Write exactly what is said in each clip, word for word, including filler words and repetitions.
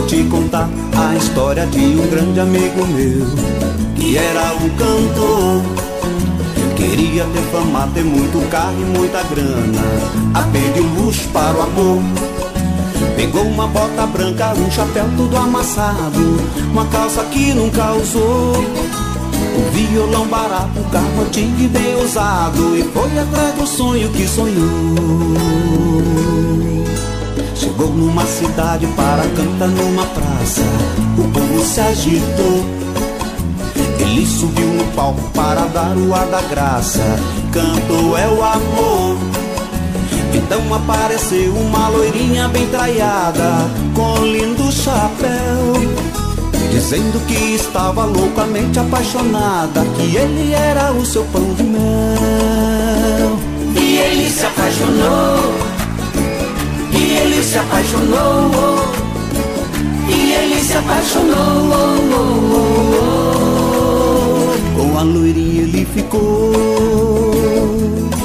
te contar a história de um grande amigo meu, que era um cantor. Queria ter fama, ter muito carro e muita grana, a pedir luxo para o amor. Pegou uma bota branca, um chapéu todo amassado, uma calça que nunca usou, um violão barato, um carro antigo e bem usado, e foi atrás do sonho que sonhou. Chegou numa cidade para cantar numa praça, o povo se agitou. Ele subiu no palco para dar o ar da graça, cantou é o amor. Então apareceu uma loirinha bem traiada, com lindo chapéu, dizendo que estava loucamente apaixonada, que ele era o seu pão de mel. E ele se apaixonou, e ele se apaixonou, e ele se apaixonou. Com a loirinha ele ficou.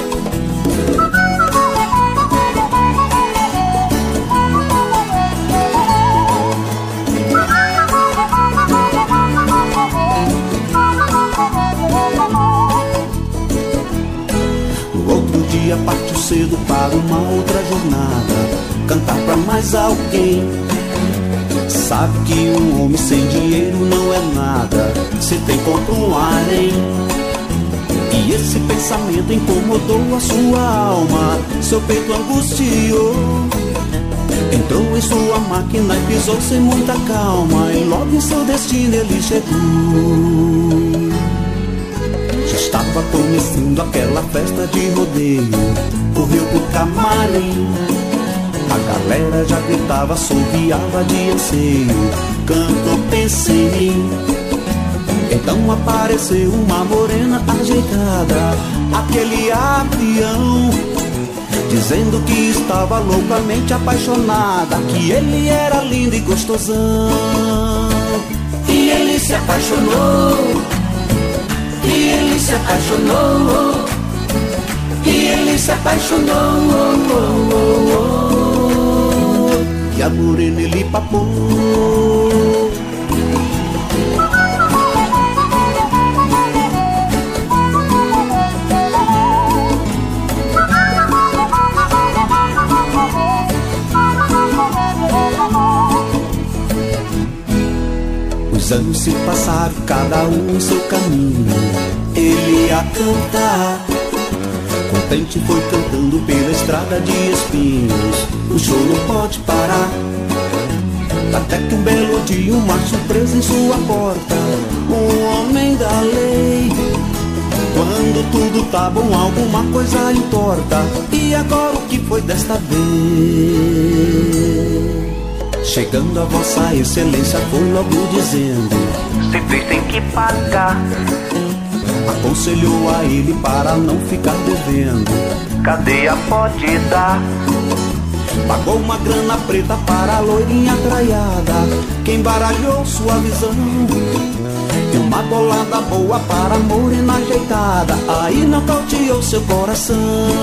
No outro dia partiu cedo para uma outra jornada, cantar pra mais alguém. Sabe que um homem sem dinheiro não é nada, se tem compra um harém. E esse pensamento incomodou a sua alma, seu peito angustiou. Entrou em sua máquina e pisou sem muita calma, e logo em seu destino ele chegou. Já estava começando aquela festa de rodeio, correu pro camarim. A galera já gritava, assobiava de anseio, cantou, pense em mim. Então apareceu uma morena ajeitada, aquele avião, dizendo que estava loucamente apaixonada, que ele era lindo e gostosão. E ele se apaixonou, e ele se apaixonou, e ele se apaixonou. E a morena ele papou. Os anos se passaram, cada um em seu caminho, ele ia cantar. Contente foi cantando pela estrada de espinhos, o show não pode parar. Até que um belo dia uma surpresa em sua porta, um homem da lei. Quando tudo tá bom, alguma coisa entorta, e agora o que foi desta vez? Chegando a vossa excelência foi logo dizendo: se fez tem que pagar. Aconselhou a ele para não ficar devendo, Cadeia pode dar. pagou uma grana preta para a loirinha traiada, que embaralhou sua visão. E uma bolada boa para a morena ajeitada, aí nocauteou seu coração.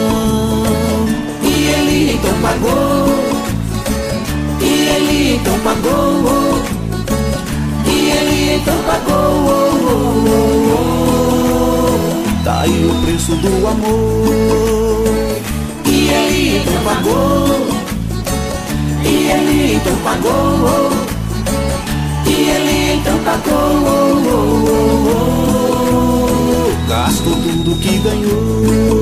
E ele então pagou, e ele então pagou, e ele então pagou. Tá aí o preço do amor. E ele então pagou, e ele então pagou, e ele então pagou. Gastou tudo que ganhou.